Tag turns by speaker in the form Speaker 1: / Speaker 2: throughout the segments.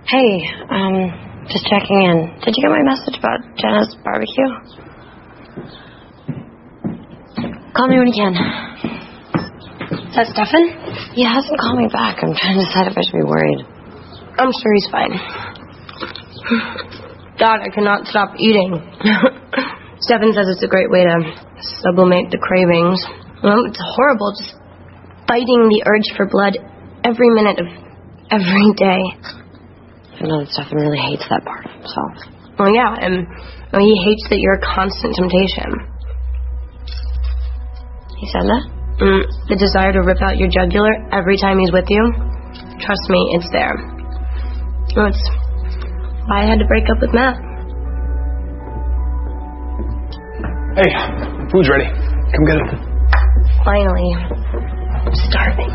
Speaker 1: Hey, just checking in. Did you get my message about Jenna's barbecue? Call me when you can.
Speaker 2: Is that Stefan?
Speaker 1: He hasn't called me back. I'm trying to decide if I should be worried.
Speaker 2: I'm sure he's fine. God, I cannot stop eating. Stefan says it's a great way to sublimate the cravings. Well, it's horrible just fighting the urge for blood every minute of every day.
Speaker 1: I know that Stefan really hates that part of himself.
Speaker 2: Well, yeah, and he hates that you're a constant temptation.
Speaker 1: He said that?
Speaker 2: The desire to rip out your jugular every time he's with you. Trust me, it's there. That's why I had to break up with Matt.
Speaker 3: Hey, food's ready. Come get it.
Speaker 2: Finally. I'm starving.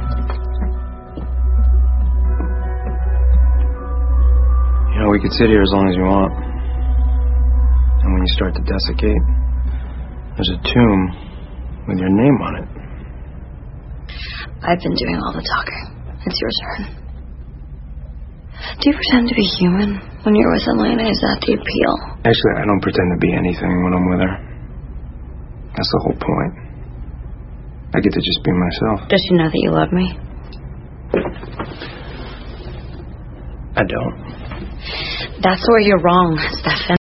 Speaker 3: You know, we could sit here as long as you want. And when you start to desiccate, there's a tomb with your name on it.
Speaker 1: I've been doing all the talking. It's your turn. Do you pretend to be human when you're with Elena? Is that the appeal?
Speaker 3: Actually, I don't pretend to be anything when I'm with her. That's the whole point. I get to just be myself.
Speaker 1: Does she know that you love me?
Speaker 3: I don't.
Speaker 1: That's where you're wrong, Stefan.